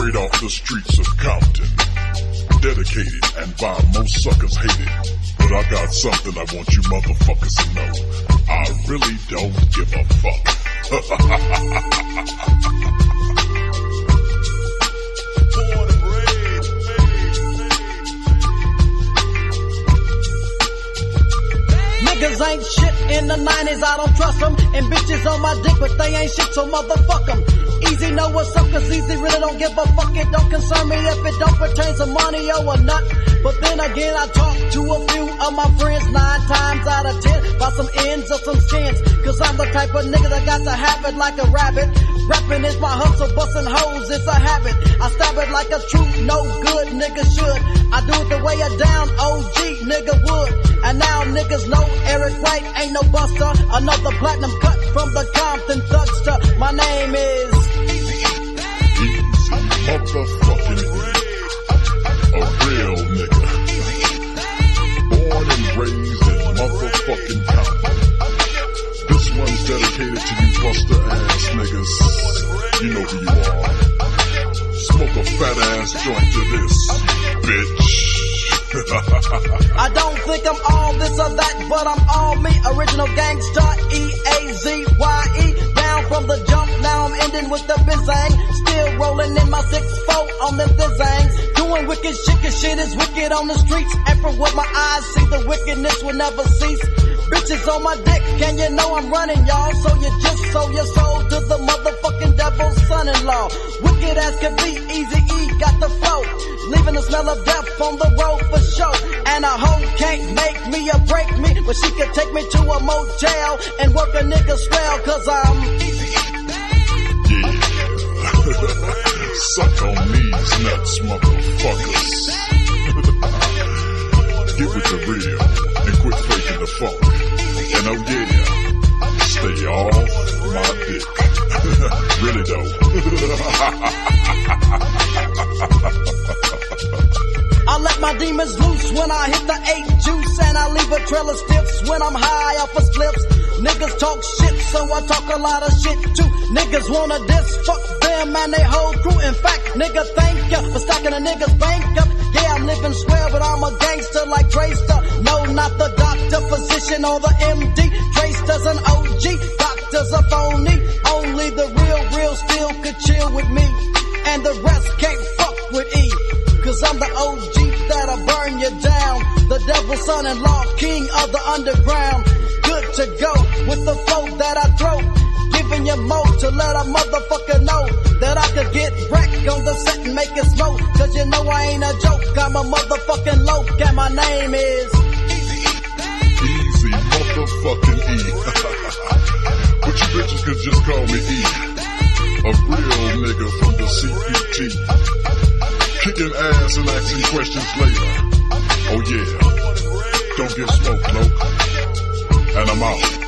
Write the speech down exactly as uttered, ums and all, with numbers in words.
straight off the streets of Compton. Dedicated and by most suckers hated. But I got something I want you motherfuckers to know. I really don't give a fuck. Niggas ain't shit in the nineties, I don't trust them. And bitches on my dick, but they ain't shit, so motherfuck them. Easy know what's up, cause easy really don't give a fuck. It don't concern me if it don't pertain to money or not. But then again, I talk to a few of my friends nine times out of ten about some ends or some skins. Cause I'm the type of nigga that got to have it like a rabbit. Rapping is my hustle, busting hoes is a habit. I stab it like a true no good nigga should. I do it the way a down O G nigga would. And now niggas know Eric Wright ain't no buster. Another platinum cut from the Compton thugster. My name is Easy motherfucking E. A real nigga. Born and raised in motherfucking Compton. This one's dedicated to you buster ass niggas. You know who you are. Smoke a fat ass joint to this, bitch. I don't think I'm all this or that, but I'm all me. Original gangsta, E A Z Y E. Down from the jump, now I'm ending with the bizang. Still rolling in my six four on them thizzangs. Doing wicked shit, cause shit is wicked on the streets. And from what my eyes see, the wickedness will never cease. Bitches on my dick, and you know I'm running, y'all. So you just sold your soul to the motherfucking devil's son-in-law. Wicked as could be, Easy E got the flow. Leaving the smell of death on the road for sure. And a hoe can't make me or break me, but she can take me to a motel and work a nigga swell, cause I'm Easy E. Yeah. Suck on these nuts, motherfuckers. Get with the real and quit faking the funk. And oh yeah, stay off my dick. Really though. I let my demons loose when I hit the eight juice, and I leave a trail of stiffs when I'm high off of spliffs. Niggas talk shit, so I talk a lot of shit too. Niggas wanna diss, fuck them and they whole crew. In fact, nigga, thank ya for stacking a nigga's bank up. Yeah, I'm living swell, but I'm a gangster like Drayster. No, not the doctor, physician, or the M D. Drayster's an O G, doctor's a phony. Only the real, real still could chill with me, and the rest can't fuck with E. Cause I'm the O G that'll burn you down. The devil's son-in-law, king of the underground. Good to go with the flow that I throw. Giving you more to let a motherfucker know that I could get wrecked on the set and make it smoke. Cause you know I ain't a joke, I'm a motherfucking loke. And my name is Easy E. Easy motherfucking E. But you bitches could just call me E. A real nigga from the C P T. Kicking ass and asking questions later. Oh yeah, don't get smoked, loke. And I'm out.